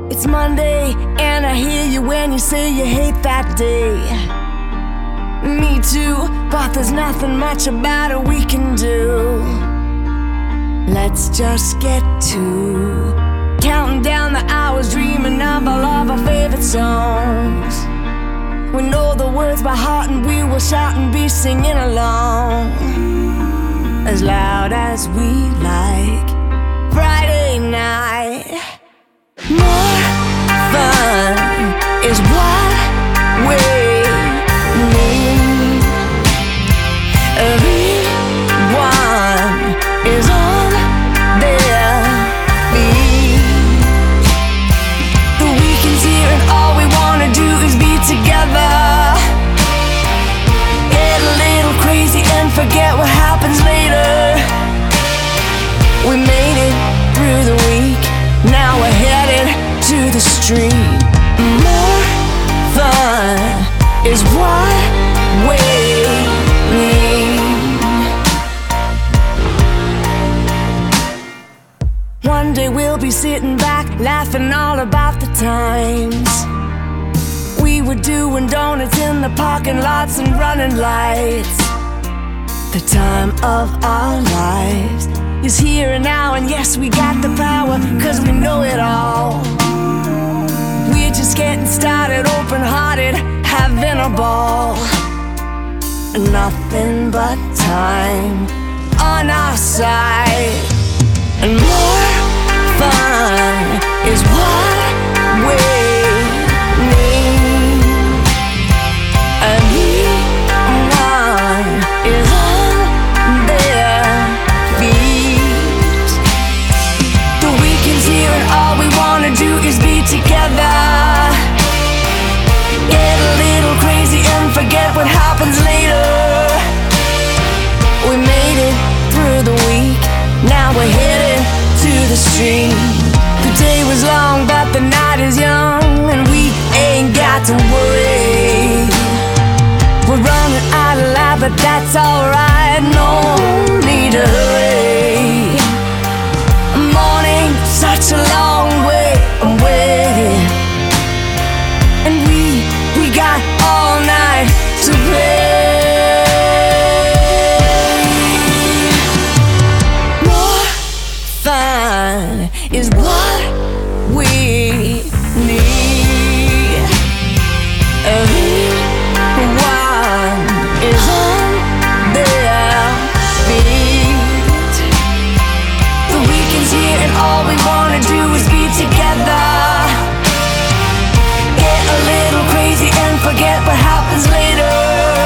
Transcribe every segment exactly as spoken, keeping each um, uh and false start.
It's Monday, and I hear you when you say you hate that day. Me too, but there's nothing much about it we can do. Let's just get to counting down the hours, dreaming of all of our favorite songs. We know the words by heart, and we will shout and be singing along as loud as we like. Friday night, more fun is what we need. Everyone is on their feet. The weekend's here and all we wanna do is be together. Get a little crazy and forget what happens later. We made it through the week, now we're headed to the street. More fun is what we need. One day we'll be sitting back, laughing all about the times we were doing donuts in the parking lots and running lights. The time of our lives is here and now, and yes, we got the power, cause we know it all. We're just getting started, open-hearted, having a ball. Nothing but time on our side, and more fun is what we need. Everyone is on their feet. The weekend's here and all we wanna do is be together. Get a little crazy and forget what happens later. We made it through the week, now we're headed to the street. The day was long, but the night is young, and we ain't got to worry. We're running out of light, but that's alright, no need to hurry. Morning, such a long way away, and we, we got all night to play. More fun is what we need. Everyone is on their feet. The weekend's here and all we wanna do is be together. Get a little crazy and forget what happens later.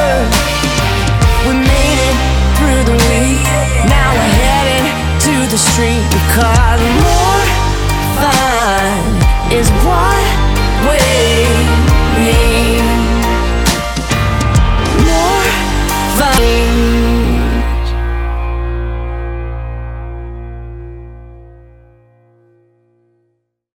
We made it through the week, now we're headed to the street, because more fun is what